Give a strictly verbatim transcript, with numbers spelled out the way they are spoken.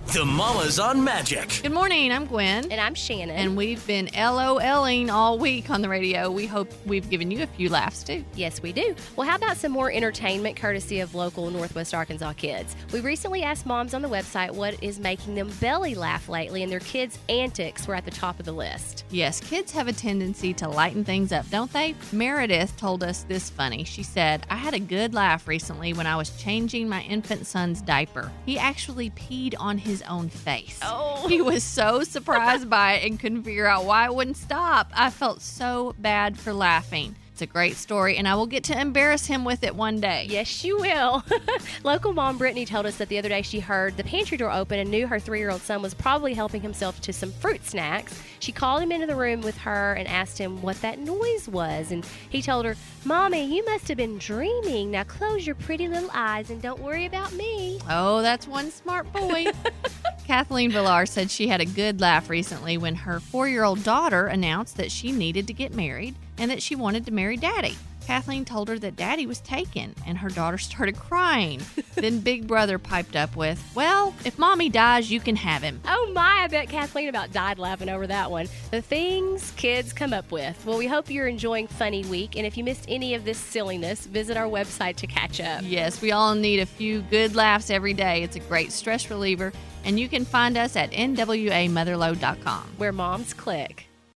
The Mamas on Magic. Good morning, I'm Gwen. And I'm Shannon. And we've been LOLing all week on the radio. We hope we've given you a few laughs, too. Yes, we do. Well, how about some more entertainment courtesy of local Northwest Arkansas kids? We recently asked moms on the website what is making them belly laugh lately, and their kids' antics were at the top of the list. Yes, kids have a tendency to lighten things up, don't they? Meredith told us this funny. She said, I had a good laugh recently when I was changing my infant son's diaper. He actually peed on his own face. Oh. He was so surprised by it and couldn't figure out why it wouldn't stop. I felt so bad for laughing. It's a great story, and I will get to embarrass him with it one day. Yes, you will. Local mom Brittany told us that the other day she heard the pantry door open and knew her three-year-old son was probably helping himself to some fruit snacks. She called him into the room with her and asked him what that noise was, and he told her, Mommy, you must have been dreaming. Now close your pretty little eyes and don't worry about me. Oh, that's one smart boy. Kathleen Villar said she had a good laugh recently when her four-year-old daughter announced that she needed to get married and that she wanted to marry Daddy. Kathleen told her that Daddy was taken, and her daughter started crying. Then Big Brother piped up with, well, if Mommy dies, you can have him. Oh my, I bet Kathleen about died laughing over that one. The things kids come up with. Well, we hope you're enjoying Funny Week, and if you missed any of this silliness, visit our website to catch up. Yes, we all need a few good laughs every day. It's a great stress reliever, and you can find us at N W A mother load dot com. Where moms click.